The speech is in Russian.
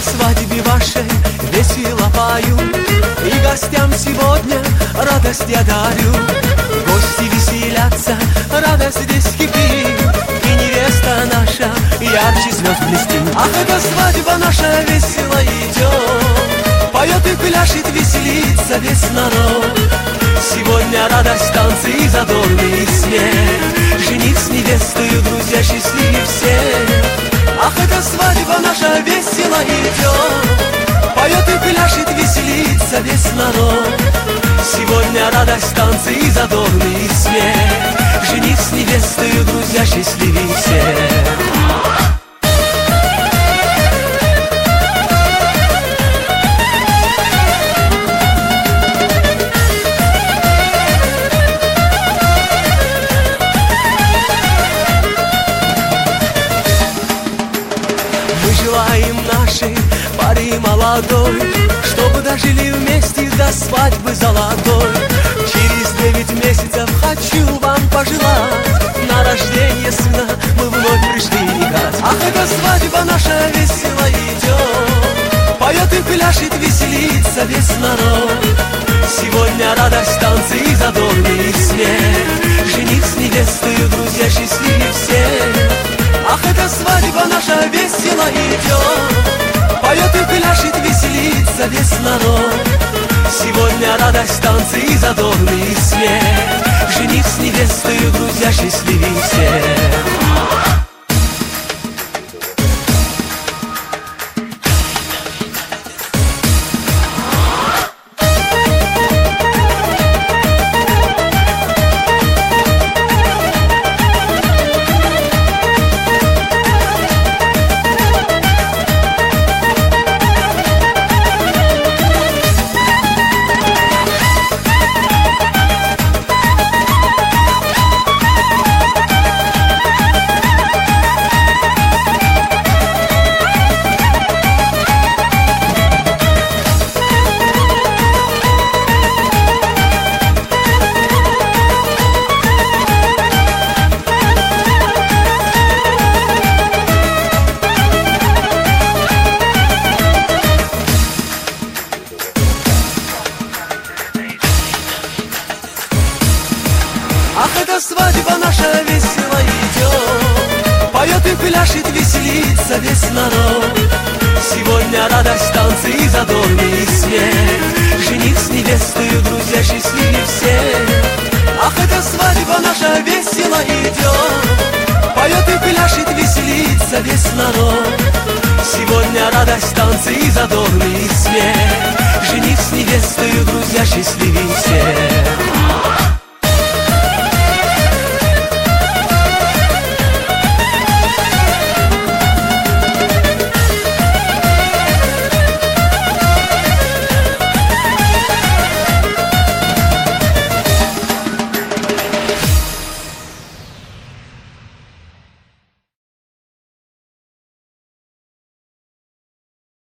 свадьбе вашей весело пою, и гостям сегодня радость я дарю. Гости веселятся, радость здесь кипит, и невеста наша ярче звезд блестит. Ах, эта свадьба наша весело идет, поет и пляшет, веселится весь народ. Сегодня радость, танцы и задорный смех, жених с невестою, друзья, счастливее все. Ах, эта свадьба наша весело идет, поет и пляшет, веселится весь народ. Сегодня радость, танцы и задорный смех, жених с невестою, друзья, счастливее всех. Желаем нашей паре молодой, чтобы дожили вместе до свадьбы золотой. Через 9 месяцев хочу вам пожелать, на рождение сына мы вновь пришли играть. Ах, эта свадьба наша весело идет, поет и пляшет, веселится весь народ. Сегодня радость, танцы и задорный смех, жених с невестою, друзья, счастливее всех. Ах, эта свадьба наша весело идет, поет и пляшет, веселится весь народ. Сегодня радость, танцы и задорный смех, жених с невестою, друзья, счастливее всех. Ах, эта свадьба наша весело идет, поет и пляшет, веселится весь народ. Сегодня радость, танцы и задорный смех, жених с невестою, друзья, счастливее всех. Ах, эта свадьба наша весело идет, поет и пляшет, веселится весь народ. Сегодня радость, танцы и задорный смех, жених с невестою, друзья, счастливее всех.